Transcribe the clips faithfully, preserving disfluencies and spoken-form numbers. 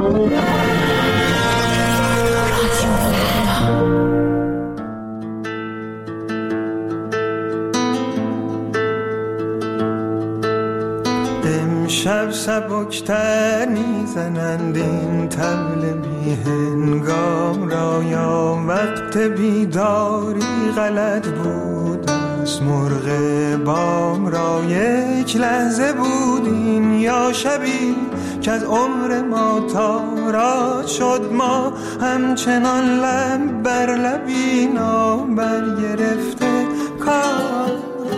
امشب سبکتر میزنند این طبل بی هنگام را، یا وقت بیداری غلط بود از مرغ بام را. یک لحظه بودیم یا شبی که از عمر ما تارا شد، ما همچنان لب بر لبی نابر گرفته کار.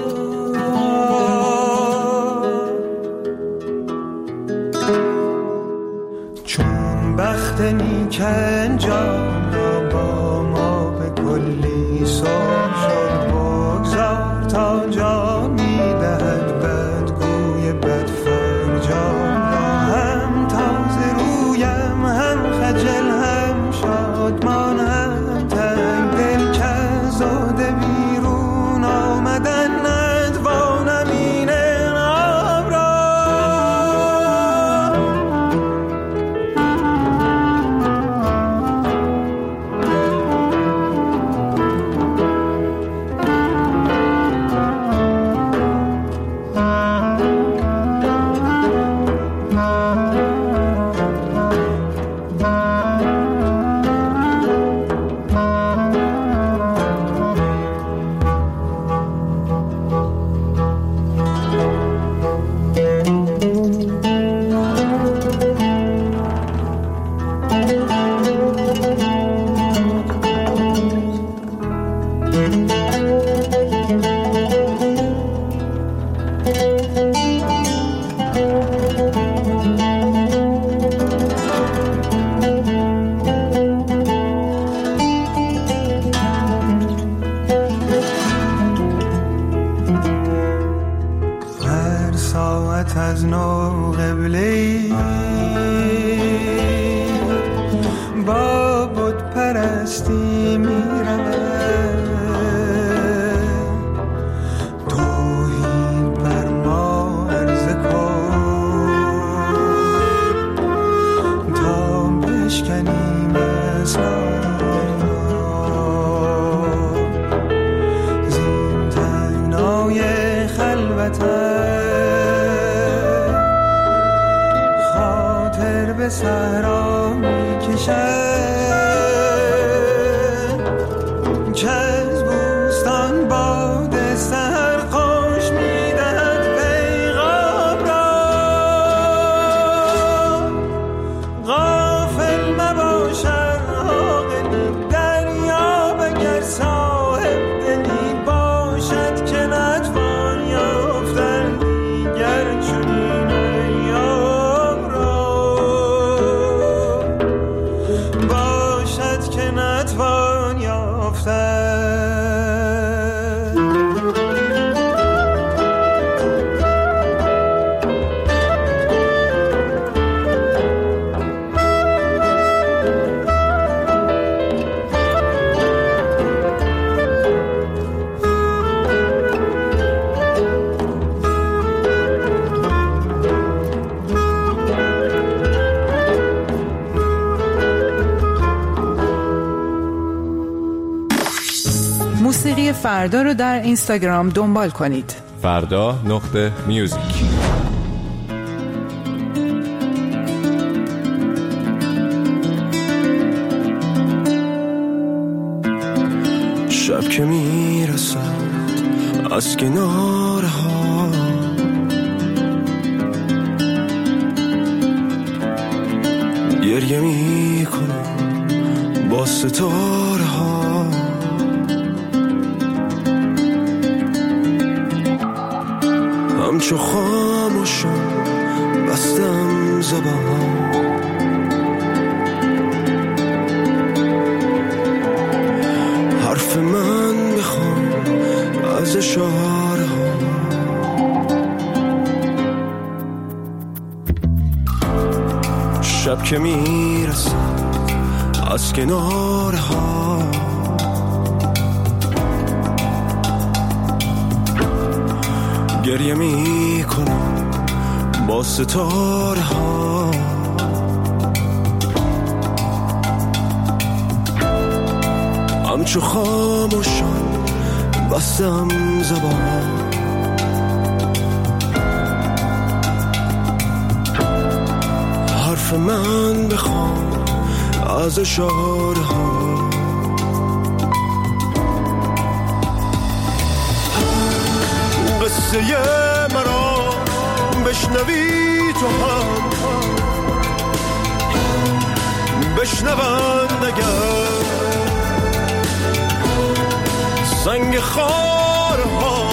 چون بخت نیک انجام را با ما به کلی سر شد، بگذار تا جا میدهد بدگوی بدفرجام را. هم تازه رویم هم خجل هم شادمان هم تنگ دل، که از زاده بیرون آمدن ندوانم این انعام را. از نو قبله‌ای با بت پرستی می‌رود، توحید بر ما عرضه کن تا بشکنیم اسرار زین تنگنای خلوتم. به صحرا میکشد که از بوستان باد سحر خوش میدهد پیغام را. غافل مباشد عاقلی دریاب، اگر صاحب دلی باشد که نتوان یافتن دیگر چنین ایام را. که نتوان یافتن. موسیقی فردا رو در اینستاگرام دنبال کنید. فردا نقطه میوزیک. شب که میرسد از کناره ها، گریه میکنم با ستاره ها. همچو خاموشم بستم زبان، حرف من بخوام از اشاره ها. شب که میرسد از کناره ها، گریه میکنم با ستاره ها. چو خاموشان بستم زبان، حرف من بخوان از اشارها، قصه مرا بشنوی تو هم بشنوند اگر سنگ خارها.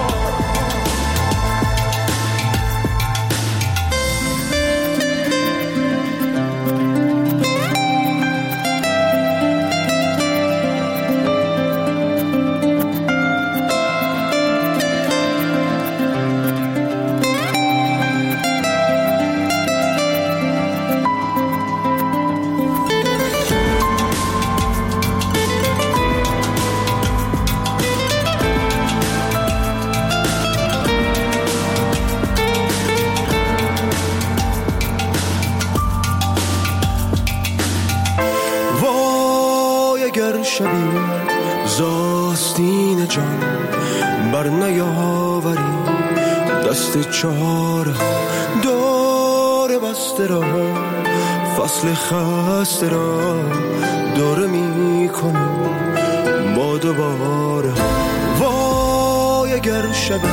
شبی زاستین جان بر نیاوری، دست چاره دور بسته را، فصل خسته را دور می کنیم با دوباره. وای اگر شبی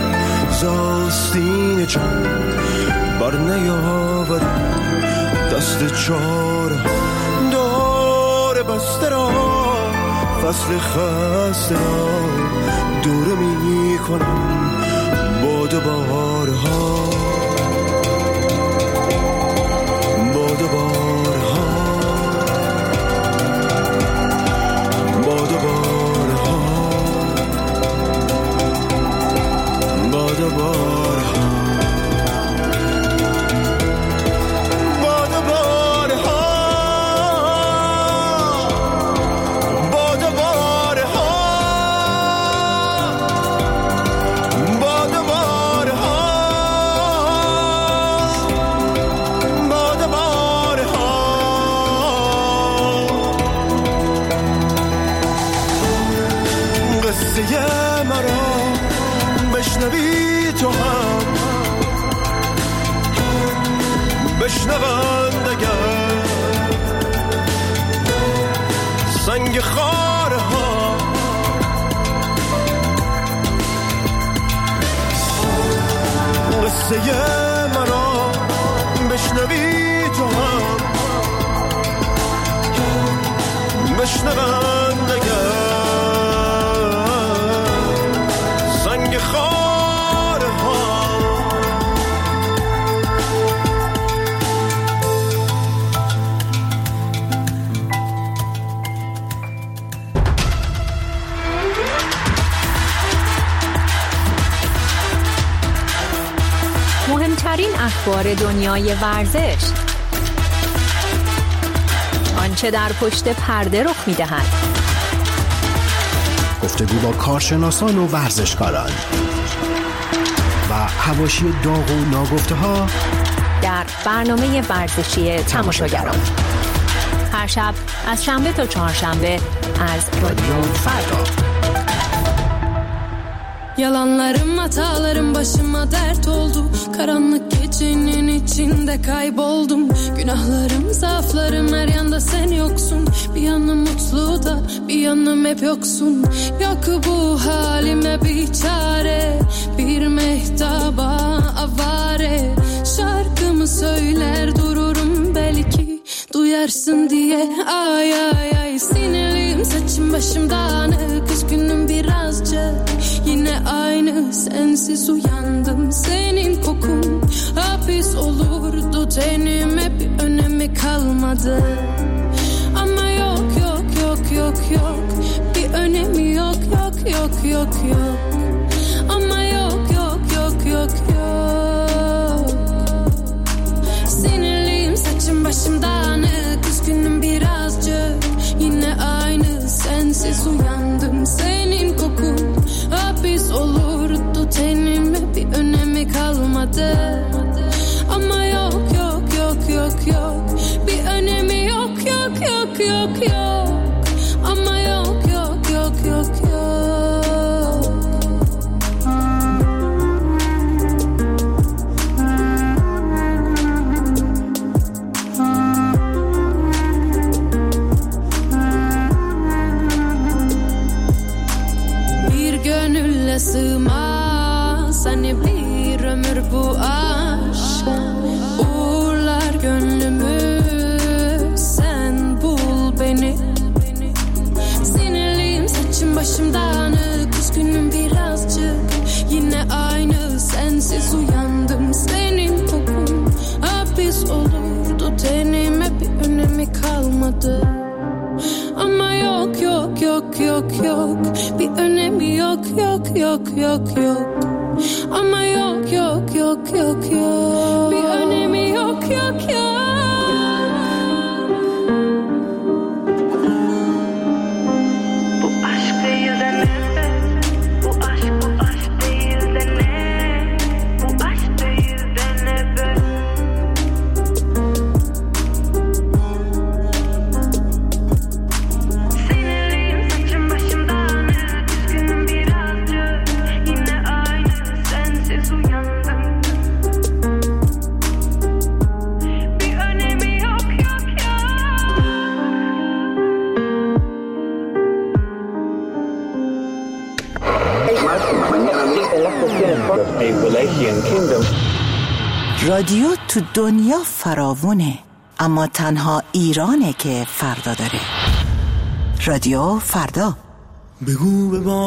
زاستین جان بر نیاوری، دست چاره دور بسته را، فصل خسته را دور می کنم با دوبارها، با دوبارها، با دوبارها، با دوبارها. بشنوی تو هم بشنوند اگر سنگ خارها، قصه مرا بشنوی تو هم بشنوند اگر سنگ خارها. مهمترین اخبار دنیای ورزش، آنچه در پشت پرده رخ می‌دهد، گفتگو با کارشناسان و ورزشکاران و حواشی داغ و ناگفته‌ها در برنامه ورزشی تماشاگران، هر şab از şanbе تا çarşambe از رادیو فردا. Yalanlarım, hatalarım başıma dert oldu. Karanlık gecenin içinde kayboldum. Günahlarım, zaaflarım, her yanda sen yoksun. Bir yanım mutlu da bir yanım hep yoksun. Yok bu halime bir çare, bir mehtaba avare. Şarkımı söyler dururum belki duyarsın diye. Ay ay ay sinirliyim, saçım başım dağınık, üzgünüm birazcık. Yine aynı sensiz uyandım, senin kokun hapis olurdu tenime, bir önemi kalmadı. Ama yok yok yok yok yok, bir önemi yok yok yok yok yok. Ama yok yok yok yok yok. Sinirliyim, saçım başım dağınık, üzgünüm birazcık. Yine aynı sensiz uyandım, senin kokun hapis olurdu tenime, bir önemi kalmadı. Ama yok yok yok yok yok, bir önemi yok yok yok yok yok. Ama yok yok tenime bir önemi kalmadı. Ama yok yok yok yok yok, bir önemi yok yok yok yok yok. Ama yok yok yok yok yok, bir önemi yok yok yok. رادیو تو دنیا فراوونه، اما تنها ایرانه که فردا داره. رادیو فردا. بگو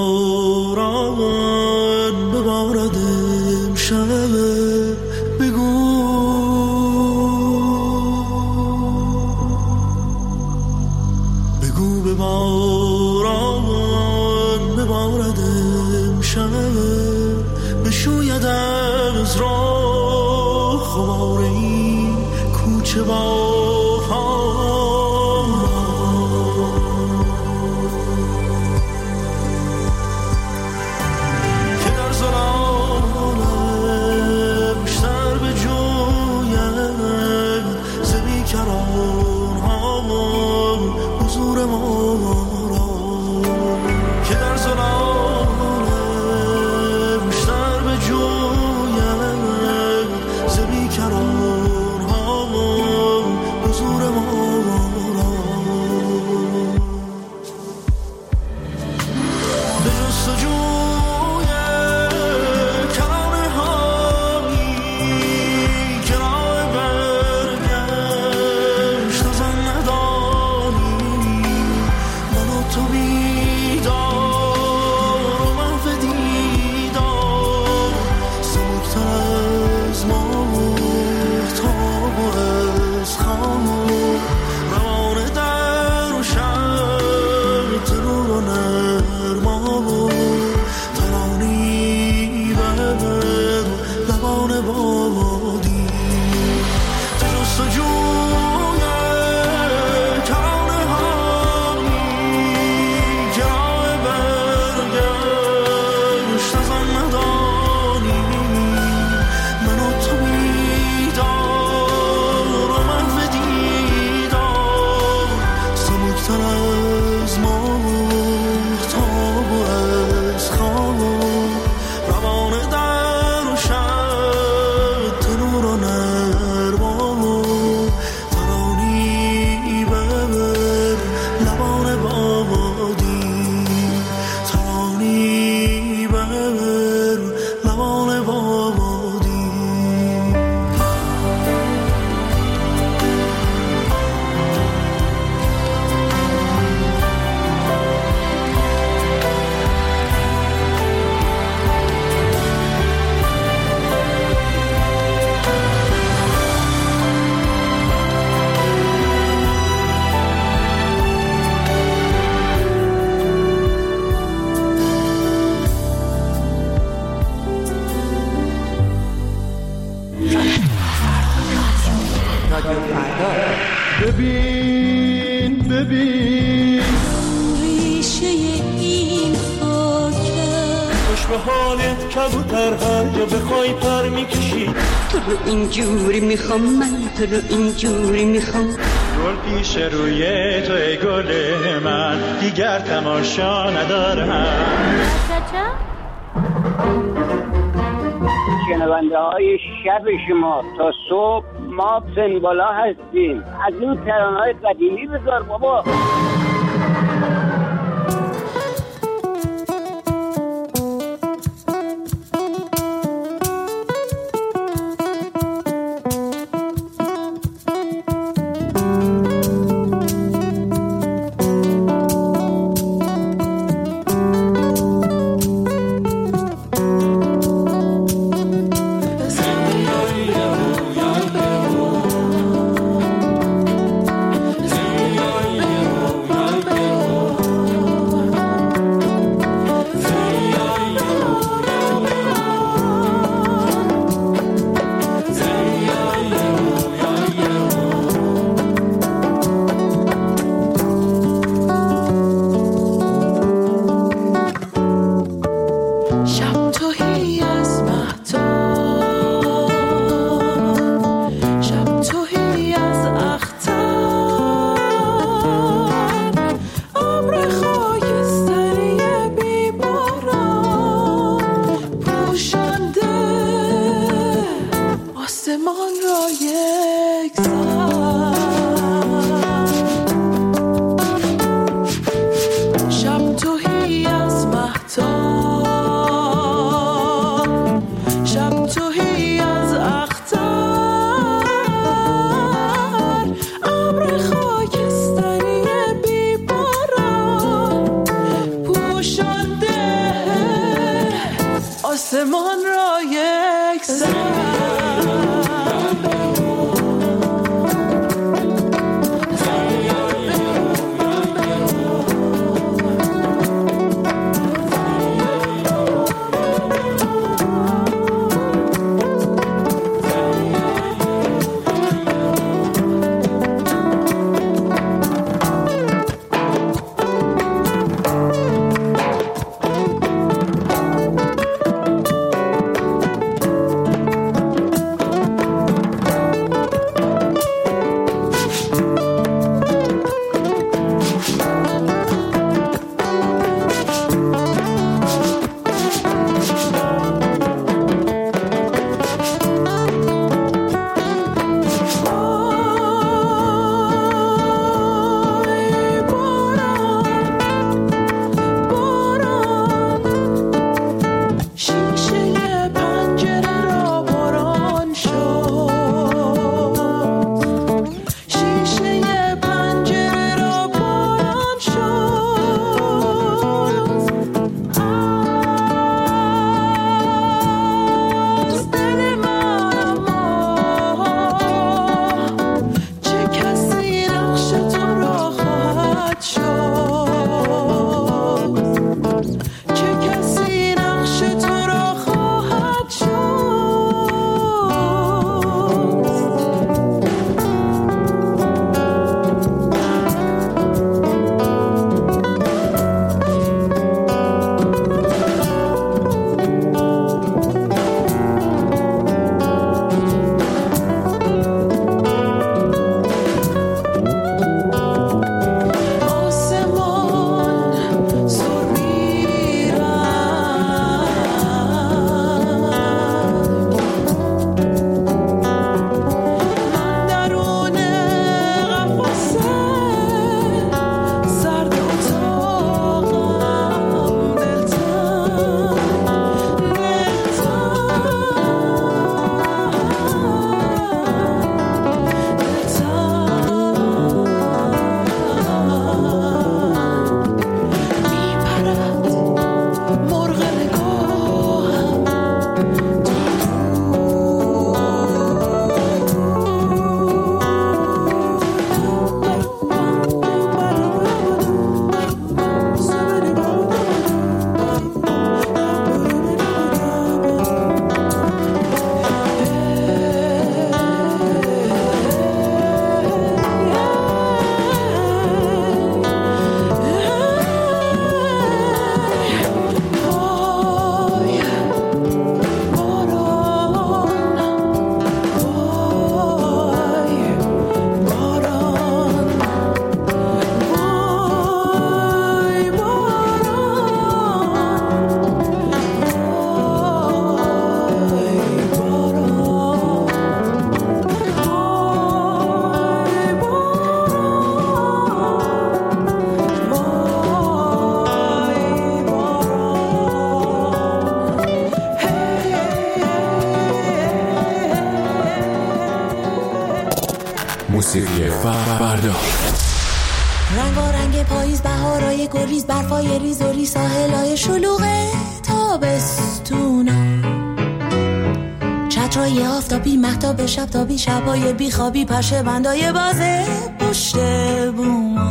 بباران ببارد امشب، بگو بگو بباران ببارد امشب، بشوید از راه خبار این کوچه با ببین ببین ریشه این خاکه خوش به حالت کبوتر هر جا بخوای پر میکشی. تو رو اینجوری میخوام، من تو رو اینجوری میخوام. گل پیش روی تو ای گل من، دیگر تماشا ندارم. شنونده های شب شما تا صبح ما پنبالا هستیم. از این ترانه‌های قدیمی بذار بابا. موسیقی فردا. رنگ و رنگ پاییز، بهارای گریز، برفای ریز و ریز، ساحلای شلوغ تابستونا، چترای آفتابی، مهتاب شب تابی، شبای بیخوابی، پشه بندای بازه پشت بوما،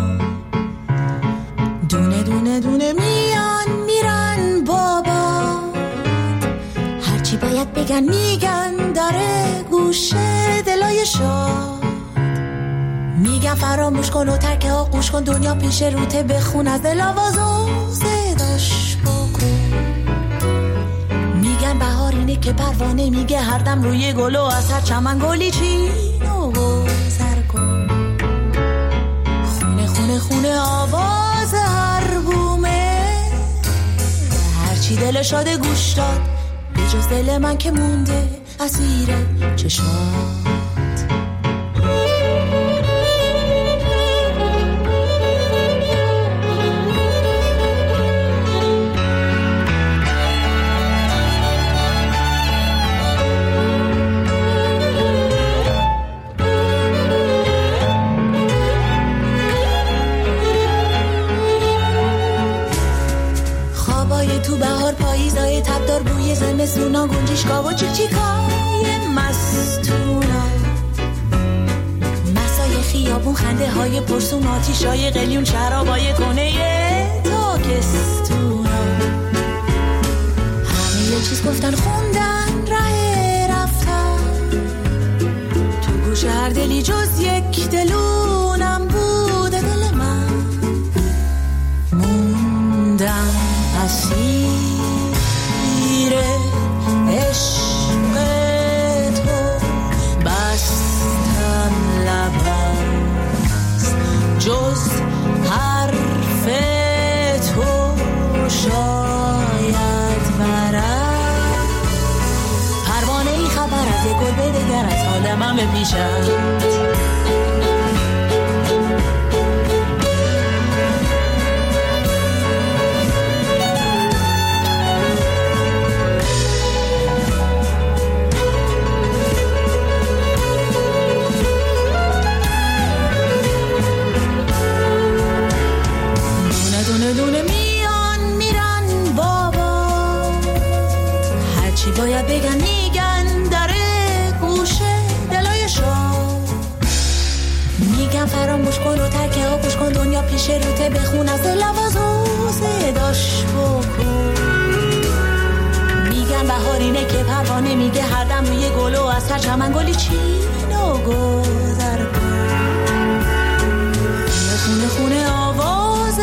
دونه دونه دونه میان میرن بابا، هرچی باید بگن میگن، داره گوشه دلای شاد، میگن فراموش کن و ترک آغوش کن، دنیا پیش روته، بخون از دل آواز و صداش بکن، میگن بهار اینه که پروانه میگه هر دم روی گل و از هر چمن گلی چین و گذر کن، خونه خونه خونه آواز هر بومه، هرچی دل شاده گوش داد، به جز دل من که مونده اسیر چشمات. تو بهار پاییزای تبدار، بوی زمستونا، گنجشگاه و چیکچیکای مستونا، مسای خیابون، خنده های پرسون، آتیشای قلیون، شرابای کنه تاکستونا، همه یه چیز گفتن خوندن ره رفتن، تو گوش هر دلی جز یک دلونم بوده دل من، موندم اسیر عشق تو، بستم لب از جز حرف تو شاید برد، پروانه ای خبر از یک گل بدگر از حال من بپیشد، دونه میان میرن بابا، هرچی باید بگن میگن، داره گوشه دلای شاد، میگن فراموش کن و ترک آغوش کن، دنیا پیش روته، بخون از دل آواز و صداش بکن، میگن بهار اینه که پروانه میگه هر دم روی گل و از هر چمن گلی چین و گذر کن، خونه خونه آواز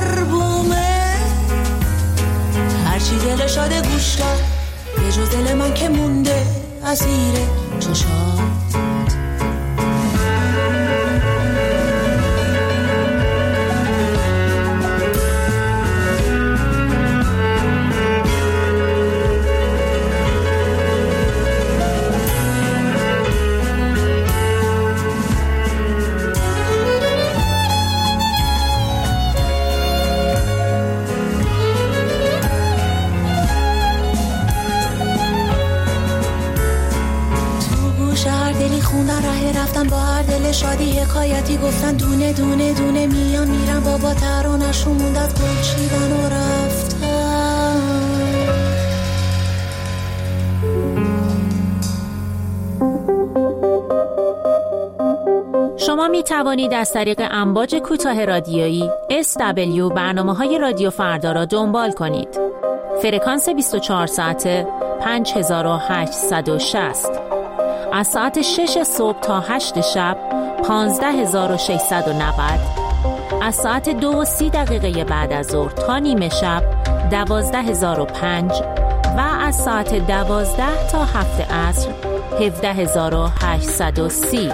هرچی دل شاده گوش داد، به جز دل من که مونده اسیر چشات. خوندن ره رفتن با هر دل شادی، حکایتی گفتن، دونه دونه دونه میان میرن بابا، ترانه‌شون موند از گل چیدن و رفتن. شما می توانید از طریق امواج کوتاه رادیویی اس دبلیو برنامه‌های رادیو فردا را دنبال کنید. فرکانس بیست و چهار ساعته پنج هزار و هشتصد و شصت، از ساعت شش صبح تا هشت شب پانزده هزار و ششصد و نود، از ساعت دو و سی دقیقه بعد از ظهر تا نیمه شب دوازده هزار و پنج و از ساعت دوازده تا هفت عصر هفده هزار و هشتصد و سی.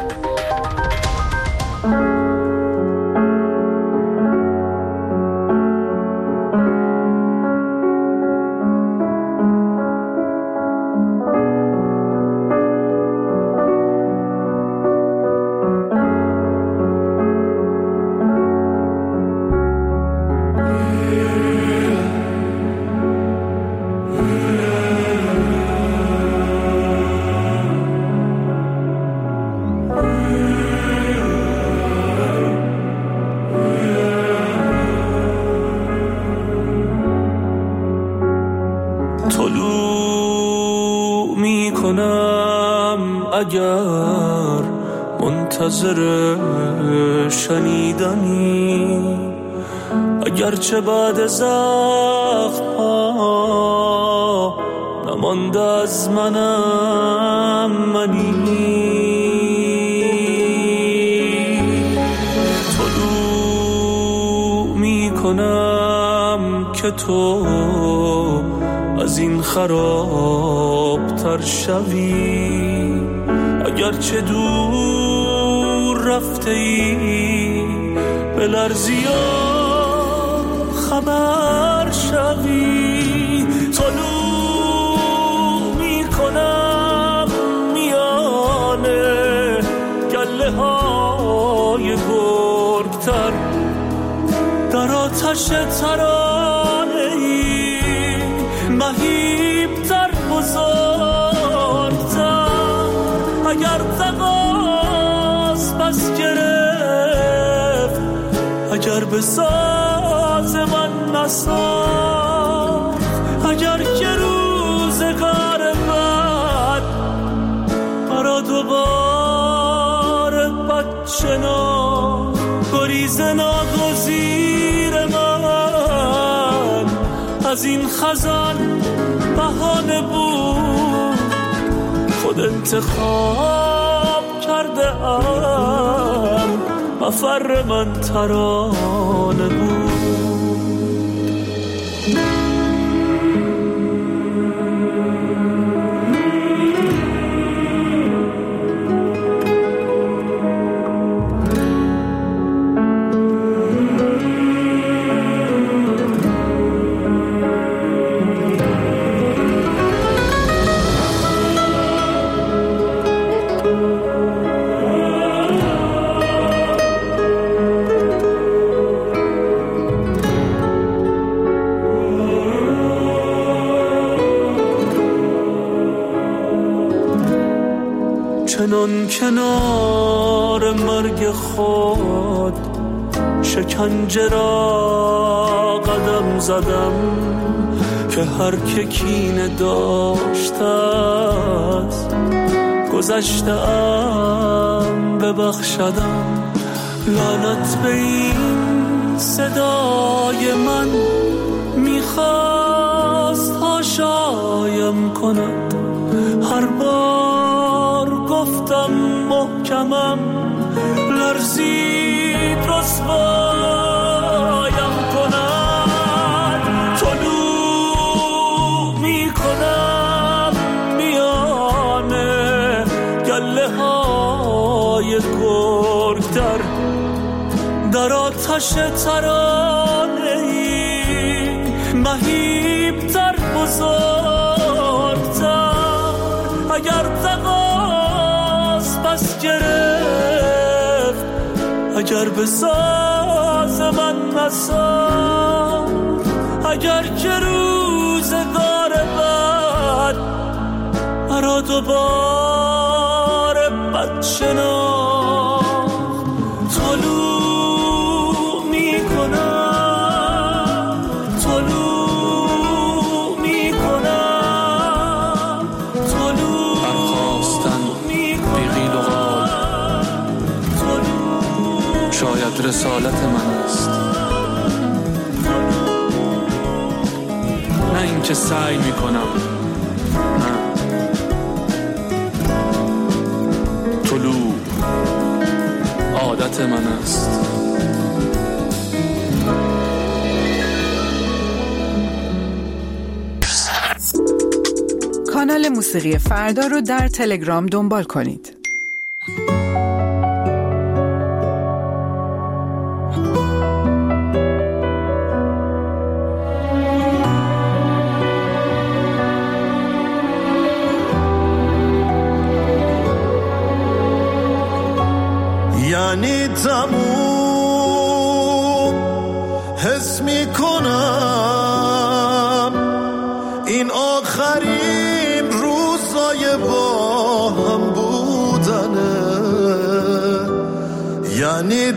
Oh اگر منتظر شنیدنی، اگرچه بعد زخم ها نمانده از منم منی، طلوع می کنم که تو از این خراب تر شوی، اگرچه دور رفته ای به لرزی خبر شوی، طلوع می کنم میانه گله های گرگتر، در آتش ترانه ای مهیبتر بزرگتر، اگر تقاس پس گرفت، اگر به ساز من نساخت، اگر که روزگار بد برا دوباره بد شناخت، گریز ناگزیر من از این خزان بهانه بود، خود انتخاب کرده ام مفر من ترانه بود. چنان کنار مرگ خود شکنجه را قدم زدم، که هر که کینه داشته است گذشته ام ببخشدم، لعنت به این صدای من میخواست هاشایم کند، هر بار گفتم محکمم لرزید رسوایم کند، طلوع می کنم میانه گله های گرگتر، در آتش ترانه ای مهیبتر بزرگتر، اگر تقاس پس گرفت، اگر به ساز من نساخت، اگر که روزگار بد مرا دوباره بد شناخت، طلوع می کنم، طلوع می کنم، طلوع برخواستن بیغیل و غال شاید رسالت من است، نه اینکه سعی می کنم، نه، طلوع عادت من است. کانال موسیقی فردا رو در تلگرام دنبال کنید. یعنی تموم حس می کنم این آخرین روزای با هم بودنه، یعنی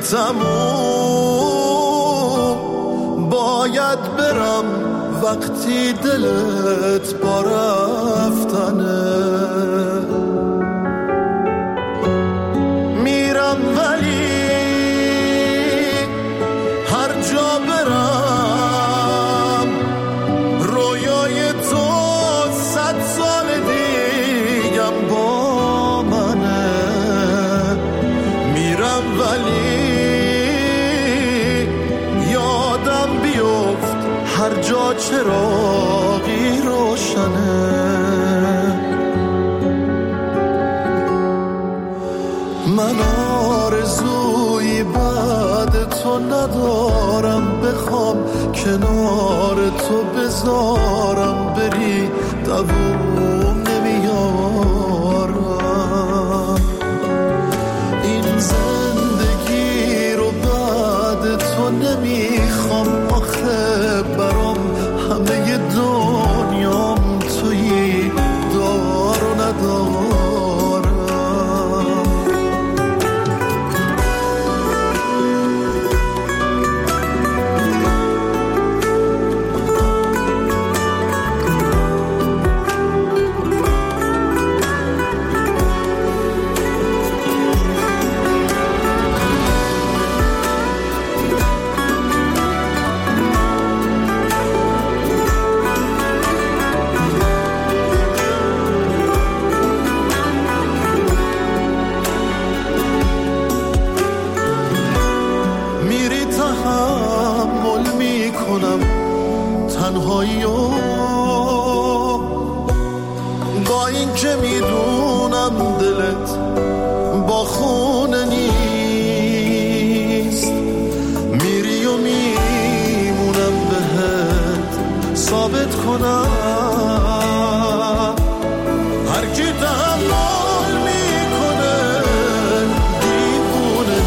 تموم باید برم وقتی دلت با رفتنه، هر جا چراغی روشنه. من آرزویی بعد تو ندارم، بخوام کنار تو بذارم بری دووم نمیارم. این زندگی رو بعد تو نمیخوام، آخه برام همه دنیام تویی، دار و ندارم. تنهایی و با این که میدونم دلت با خونه نیست، میری و میمونم بهت ثابت کنم هر کی تحمل میکنه دیوونه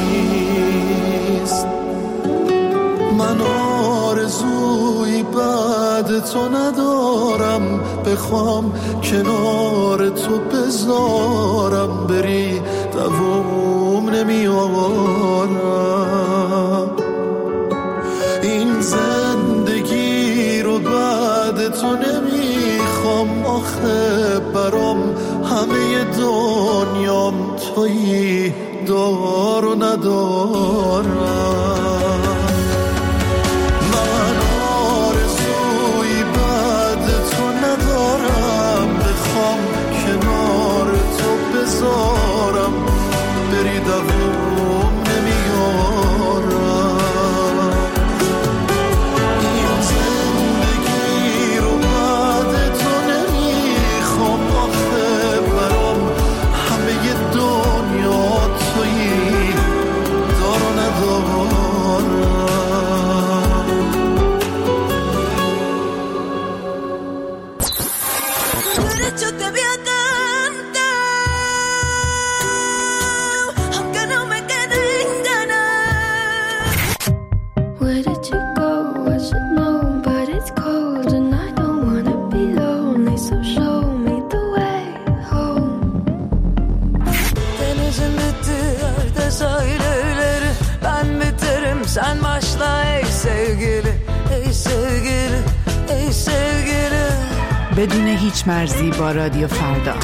نیست. من آرزوی بعد تو ندارم، بخوام کنار تو بذارم بری دووم نمیارم. این زندگی رو بعد تو نمیخوام، آخه برام همه دنیام تویی، دار و ندارم. کنار تو بذارم بری دووم نمیارم. این زندگی رو بعد تو نمیخوام، آخه برام همه دنیا تویی، دار و ندارم. Sen başla ey sevgili, ey sevgili, ey sevgili. بدون هیچ مرزی با رادیو فردا.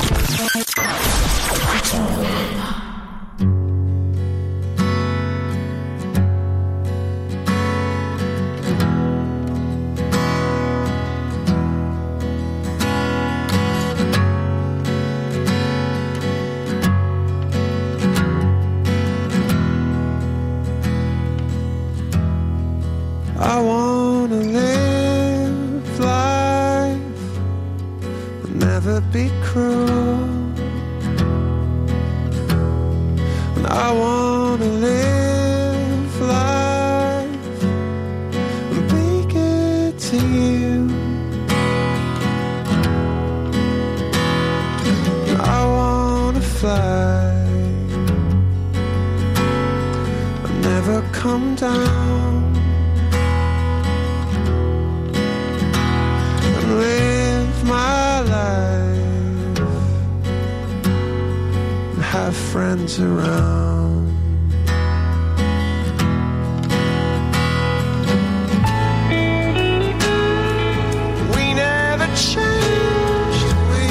I wanna live life, never be cruel. And I wanna live life and be good to you. And I wanna fly and never come down. Live my life and have friends around. We never changed, we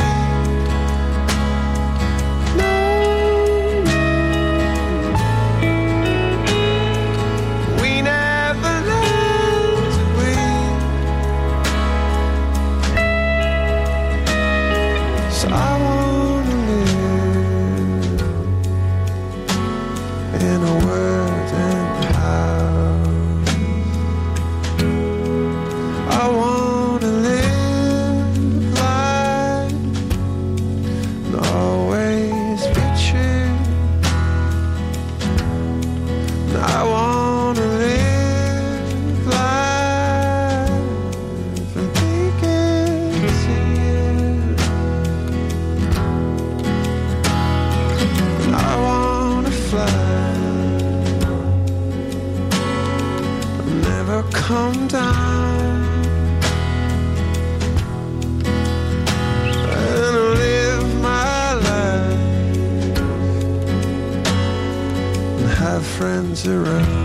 no, we never left, we I wanna live come down and live my life and have friends around.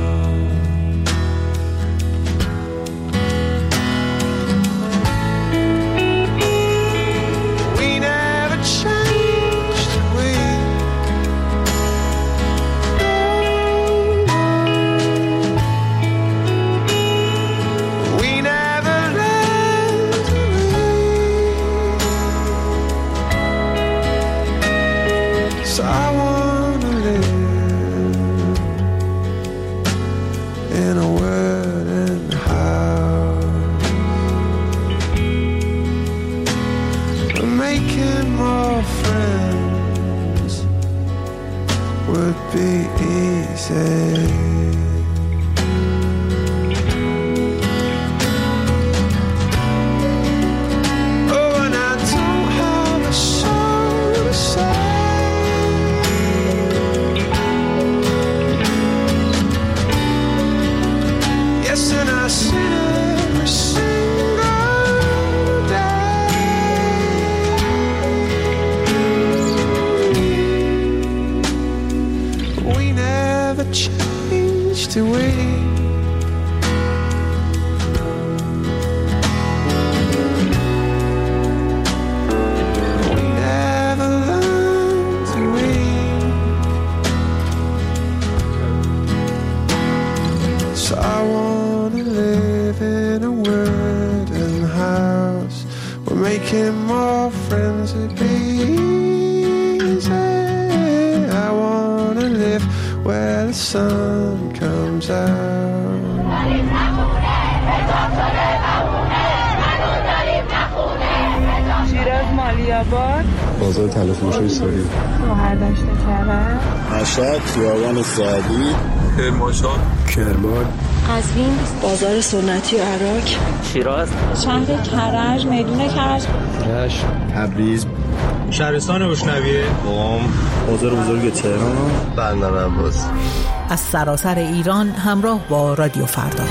بازار تلفروشی ساری شهرداشت کرد مشهد خیابان سعدی کرمانشاه کرمان قزوین بازار سنتی عراق شیراز شهر کرج میدون کرج رشت تبریز شهرستان روشنویه قم بازار بزرگ تهران بندر عباس. از سراسر ایران همراه با رادیو فردا.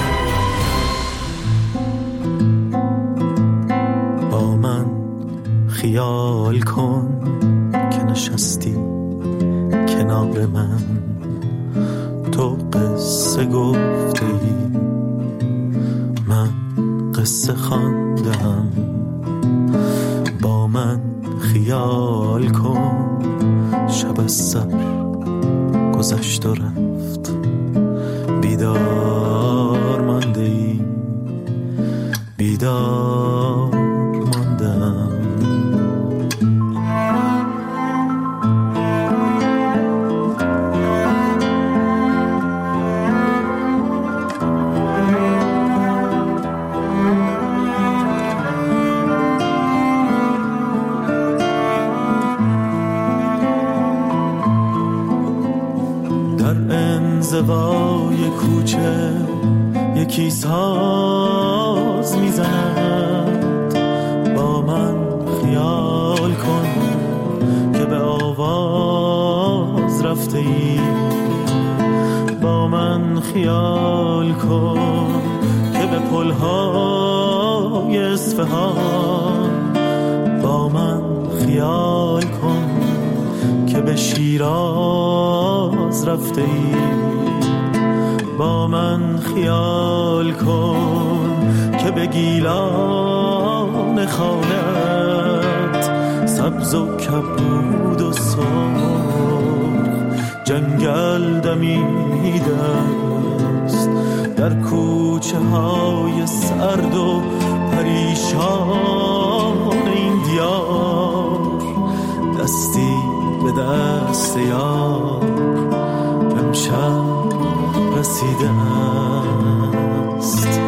با من خیال کن که نشستی کنار من، تو قصه گفته ای من قصه خواندم. با من خیال کن شب از سر گذشت و رفت، بیدار مانده ای بیدار ماندم. انزوای کوچه یکی ساز میزند، با من خیال کن که به آواز رفته ای. با من خیال کن که به پلهای اصفهان، با من خیال کن که به شیراز رفته ای. با من خیال کن که به گیلان خانت سبز و کبود و سرخ جنگل دمیده است، در کوچه های سرد و پریشان این دیار دستی به دست یار امشب رسیده است.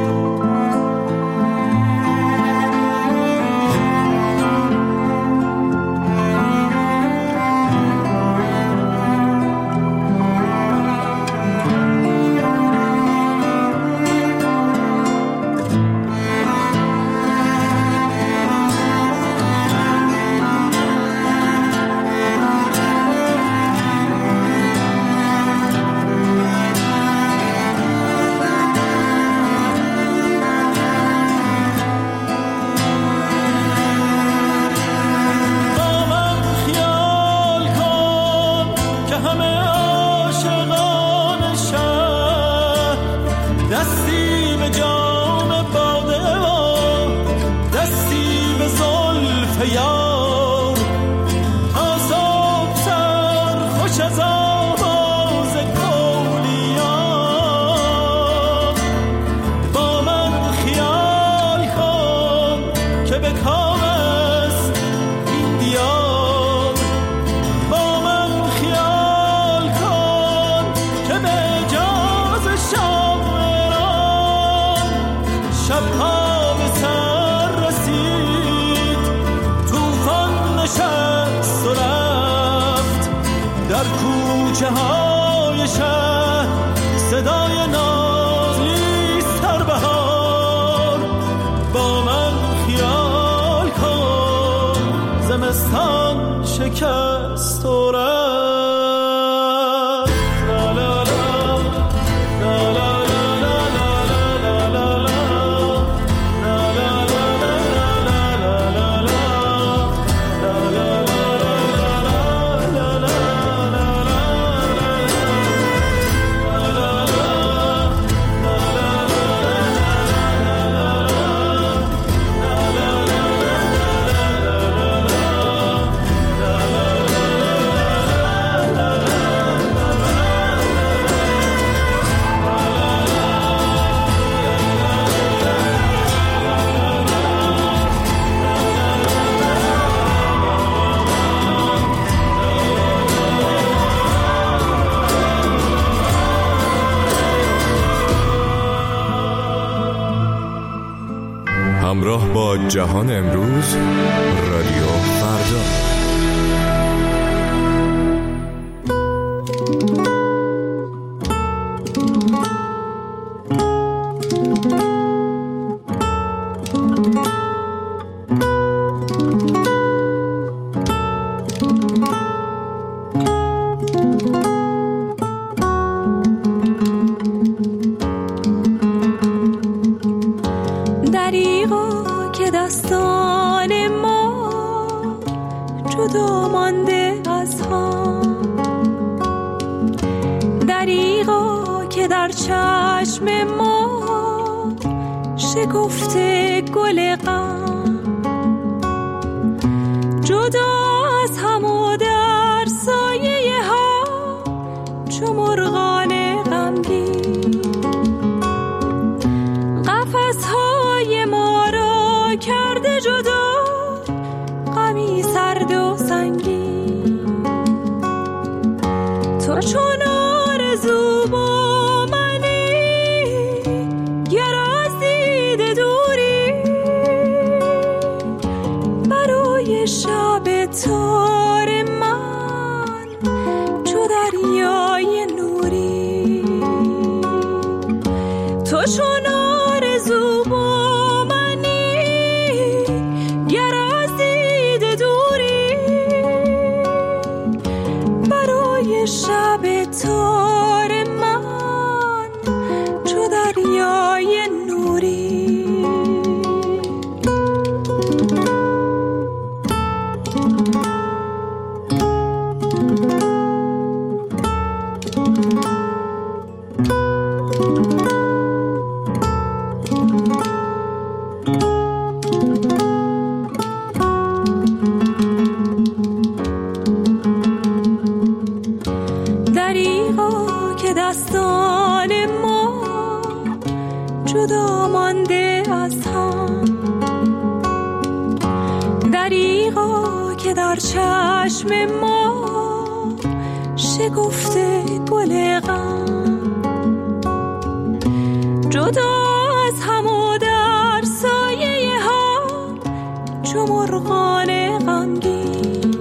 کوچه های شهر صدای ناز نیست هر بهار. با من خیال کن زمستان شکست و رفت. لا لا لا لا لا همراه با جهان امروز رادیو فردا. شکفته گل غم جدا از هم و در سایه ها چو مرغان غمگین قفس های ما را کرده جدا غمی سرد و سنگین. تو چون آرزو با منی گر از دیده دوری برای شب تار من چو دریای نوری. تو چون آرزو با منی گر از دیده دوری برای شب تار من چو دریای نوری. دریغا که دستان ما جدا مانده از هم، دریغا که در چشم ما شکفته گل غم جدا از هم و در سایه ها چو مرغان غمگین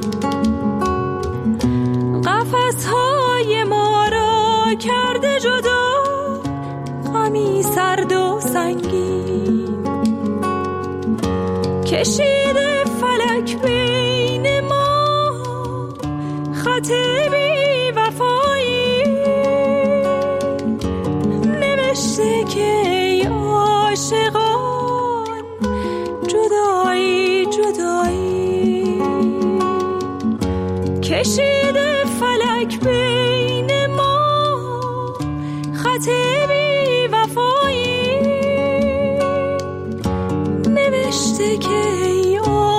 قفس های ما را کرده جدا غمی سرد و سنگین. کشیده فلک بین ما خط بی وفایی نوشته که ای عاشقان جدایی جدایی. کشیده فلک بین ما خط بی وفایی نوشته که ای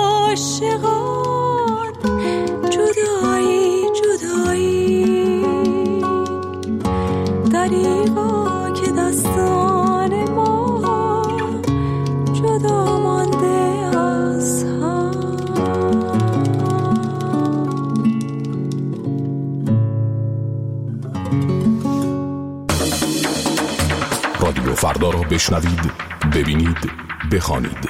عاشقان جدایی جدایی. دریغا که دستان ما جدا مانده از هم. رادیو فردا را بشنوید، ببینید، بخوانید.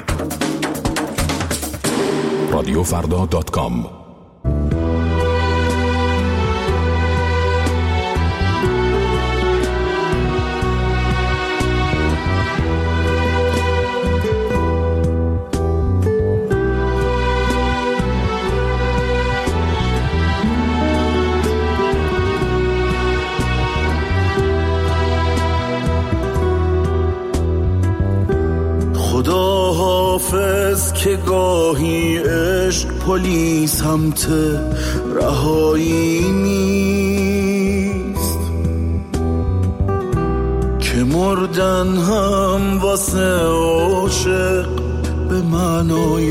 رادیو فردا دات کام. حافظ که گاهی عشق پلیس سمت رهایی نیست، که مردن هم واسه عاشق به معنای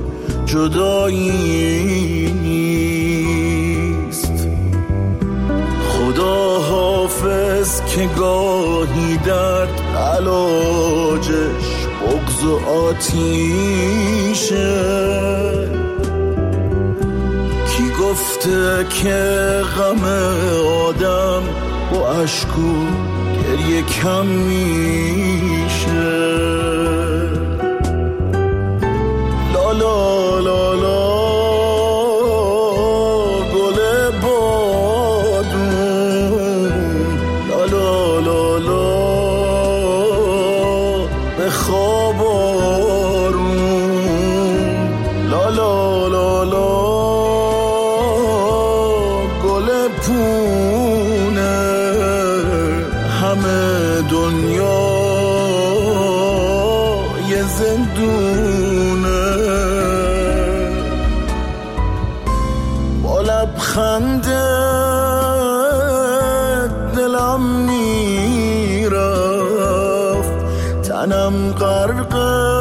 جدایی نیست. خدا حافظ که گاهی درد علاجش بغض و آتیشه، کی گفته که غم آدم با عشق و گریه کم میشه. لا لا لا لا گل بادون، لا لا لا لا به خواب آروم، لا لا لا لا گل پونه، همه دنیا یه زندونه. با لبخنده دلم میرفت، تنم غرق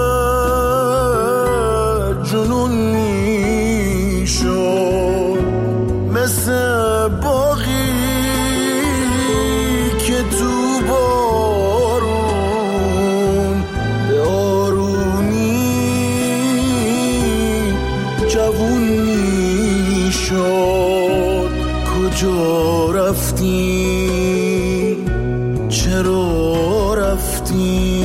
جنون میشد، مثل باغی که تو بارون به آرومی جوون میشد. کجا رفتی؟ چرا رفتی؟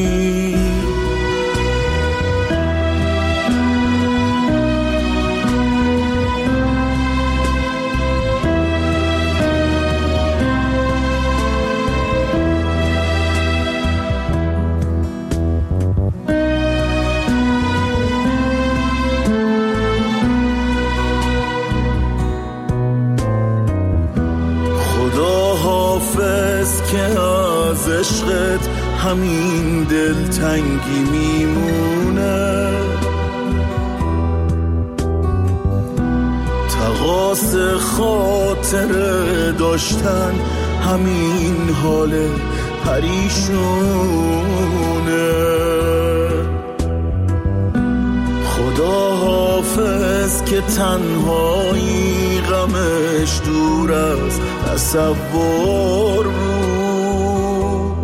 که از عشقت همین دلتنگی میمونه، تقاص خاطر داشتن همین حال پریشونه. خدا حافظ که تنهایی غمش دور از تصور بود.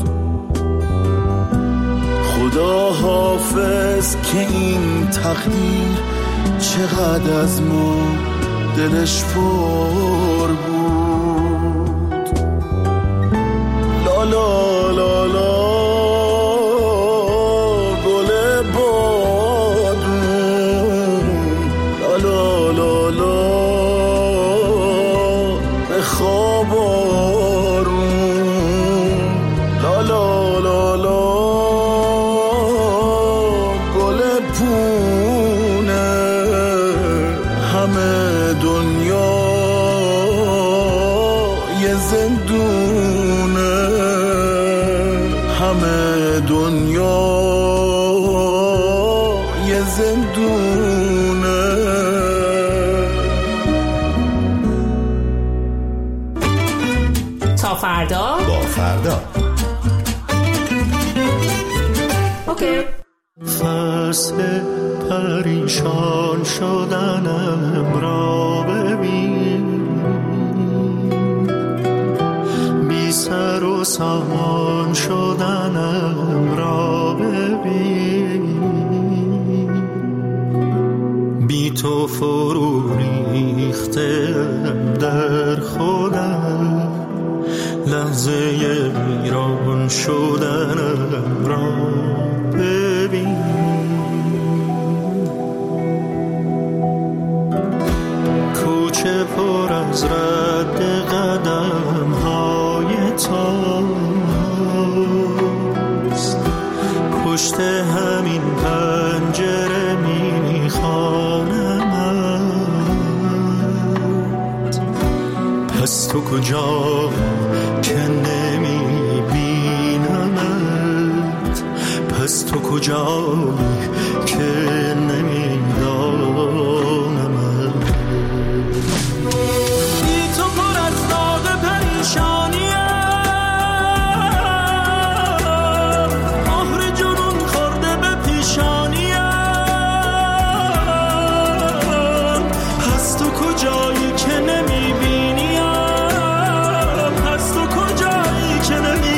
خدا حافظ که این تقدیر چقدر از ما دلش پر بود. لا لا لا لا گل بادون، لا لا لا لا به خواب آروم، لا لا لا لا گل پونه، همه دنیا یه زندونه، همه دنیا یه زندونه. تا فردا با فردا. اوکی. فصل پریشان شدنم را ببین، بی سر و سامان شدنم را ببین، بی تو فرو ریختم در خودم، لحظه ویران شدنم را ببین. کوچه پر از رد قدم های تاست، پشت همین پنجره میخوانمت. پس تو کجا که نمیبینمت، پس تو کجایی که نمیدانم بی تو پر از داغ پریشانیم مهر جنون خورده به پیشانیم پس تو کجایی که نمیبینیم پس تو کجایی که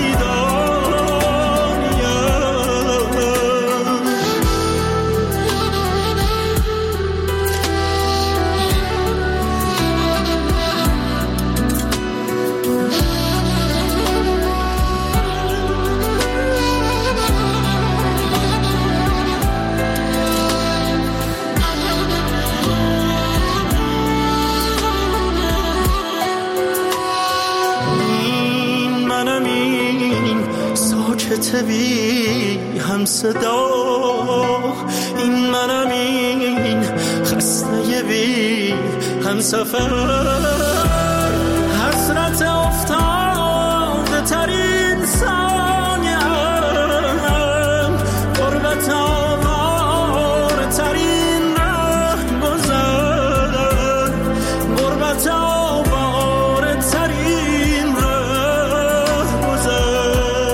بی هم صدا این منم این خسته بی هم سفر حسرت افتاده ترین ثانیم غربت آوار ترین ره گذر غربت آوار ترین ره گذر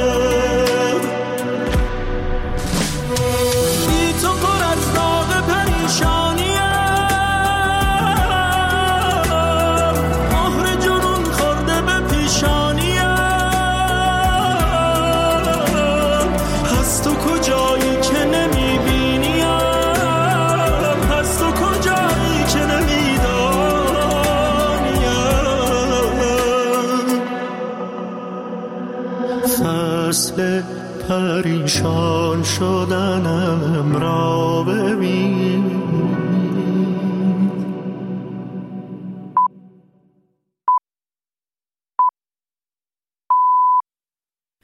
فصل پریشان شدنم را ببین